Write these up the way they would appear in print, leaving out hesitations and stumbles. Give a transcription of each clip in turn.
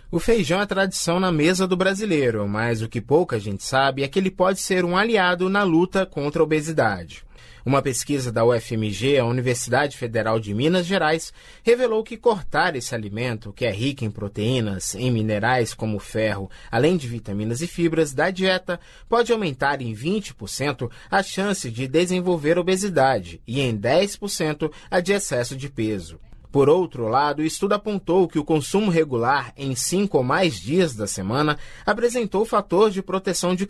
O feijão é tradição na mesa do brasileiro, mas o que pouca gente sabe é que ele pode ser um aliado na luta contra a obesidade. Uma pesquisa da UFMG, a Universidade Federal de Minas Gerais, revelou que cortar esse alimento, que é rico em proteínas, em minerais como ferro, além de vitaminas e fibras da dieta, pode aumentar em 20% a chance de desenvolver obesidade e em 10% a de excesso de peso. Por outro lado, o estudo apontou que o consumo regular em 5 ou mais dias da semana apresentou fator de proteção de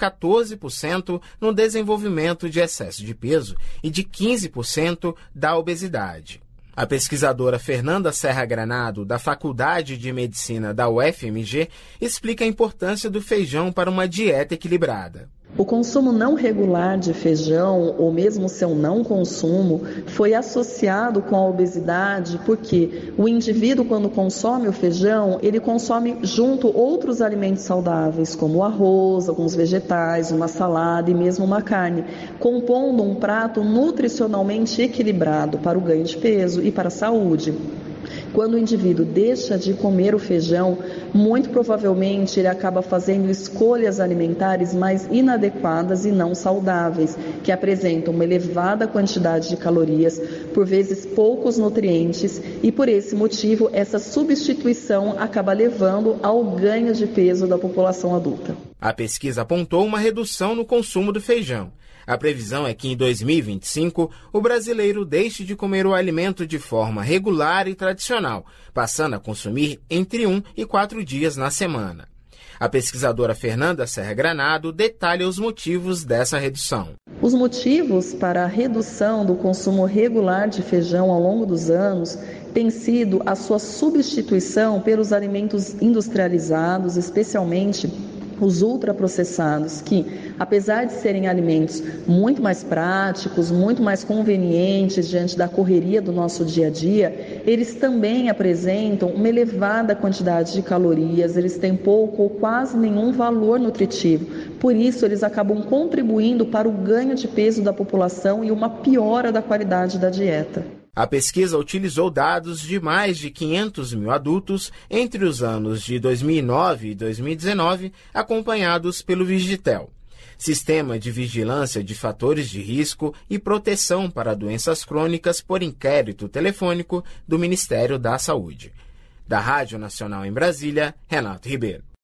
14% no desenvolvimento de excesso de peso e de 15% da obesidade. A pesquisadora Fernanda Serra Granado, da Faculdade de Medicina da UFMG, explica a importância do feijão para uma dieta equilibrada. O consumo não regular de feijão, ou mesmo seu não consumo, foi associado com a obesidade porque o indivíduo, quando consome o feijão, ele consome junto outros alimentos saudáveis, como o arroz, alguns vegetais, uma salada e mesmo uma carne, compondo um prato nutricionalmente equilibrado para o ganho de peso e para a saúde. Quando o indivíduo deixa de comer o feijão, muito provavelmente ele acaba fazendo escolhas alimentares mais inadequadas e não saudáveis, que apresentam uma elevada quantidade de calorias, por vezes poucos nutrientes, e por esse motivo essa substituição acaba levando ao ganho de peso da população adulta. A pesquisa apontou uma redução no consumo do feijão. A previsão é que em 2025 o brasileiro deixe de comer o alimento de forma regular e tradicional, passando a consumir entre 1 e 4 dias na semana. A pesquisadora Fernanda Serra Granado detalha os motivos dessa redução. Os motivos para a redução do consumo regular de feijão ao longo dos anos tem sido a sua substituição pelos alimentos industrializados, especialmente os ultraprocessados, que, apesar de serem alimentos muito mais práticos, muito mais convenientes diante da correria do nosso dia a dia, eles também apresentam uma elevada quantidade de calorias, eles têm pouco ou quase nenhum valor nutritivo. Por isso, eles acabam contribuindo para o ganho de peso da população e uma piora da qualidade da dieta. A pesquisa utilizou dados de mais de 500 mil adultos entre os anos de 2009 e 2019, acompanhados pelo Vigitel, Sistema de Vigilância de Fatores de Risco e Proteção para Doenças Crônicas por Inquérito Telefônico do Ministério da Saúde. Da Rádio Nacional em Brasília, Renato Ribeiro.